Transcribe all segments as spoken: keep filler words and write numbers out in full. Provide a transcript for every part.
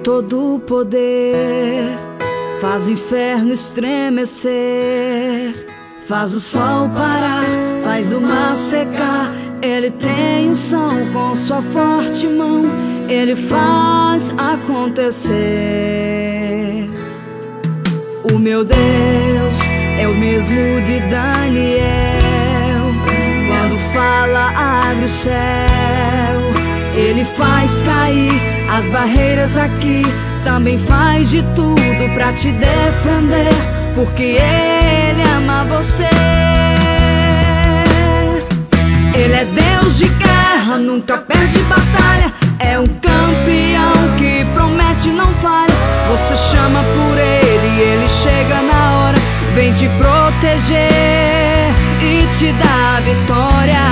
todo o poder, faz o inferno estremecer, faz o sol parar, faz o mar secar. Ele tem unção com sua forte mão, ele faz acontecer. O meu Deus é o mesmo de Daniel, quando fala abre o céu. Ele faz cair as barreiras aqui, também faz de tudo pra te defender, porque Ele ama você. Ele é Deus de guerra, nunca perde batalha, é um campeão que promete não falha. Você chama por Ele, Ele chega na hora, vem te proteger e te dá a vitória.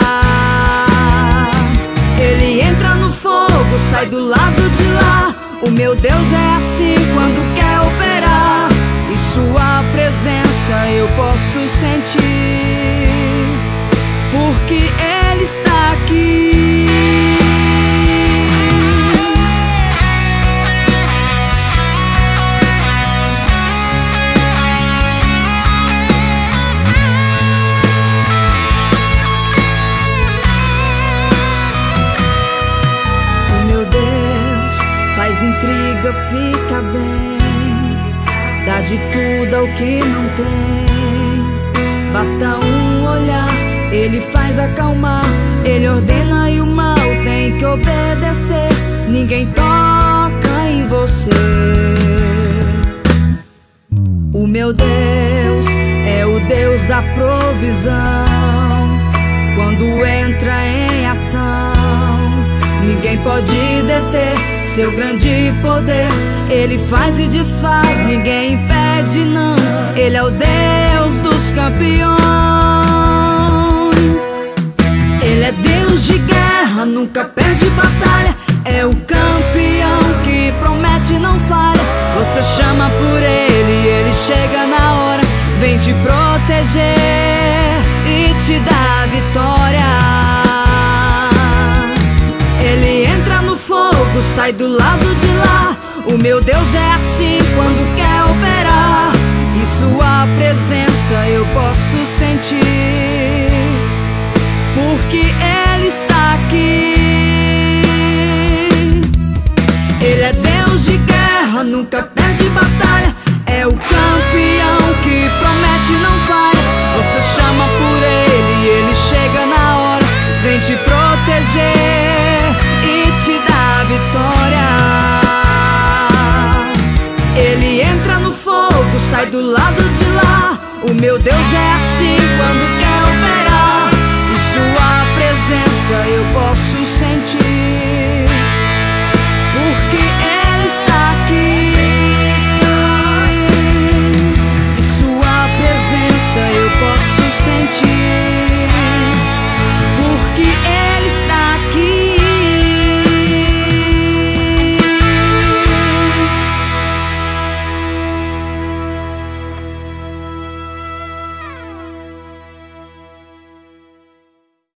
Ele entra no fogo, sai do lado de lá. O meu Deus é assim quando quer operar, e sua presença eu posso sentir, porque Ele está aqui. Intriga, fica bem, dá de tudo ao que não tem. Basta um olhar, Ele faz acalmar, Ele ordena e o mal tem que obedecer. Ninguém toca em você. O meu Deus é o Deus da provisão, quando entra em ação, ninguém pode deter seu grande poder. Ele faz e desfaz, ninguém impede não. Ele é o Deus dos campeões. Ele é Deus de guerra, nunca perde batalha, é o campeão que promete não falha. Você chama por Ele, Ele chega na hora, vem te proteger e te dá a vitória. Ele entra no fogo, sai do lado de lá. O meu Deus é assim quando quer operar, e sua presença eu posso sentir, porque Ele está aqui. Ele é Deus de guerra, nunca perde batalha, é o campeão que promete não falha. Você chama por Ele, Ele chega na hora, vem te proteger e te dá a vitória. Ele entra no fogo, sai do lado de lá. O meu Deus é assim quando quer operar, e sua presença eu posso sentir, porque Ele está aqui. E sua presença eu posso sentir.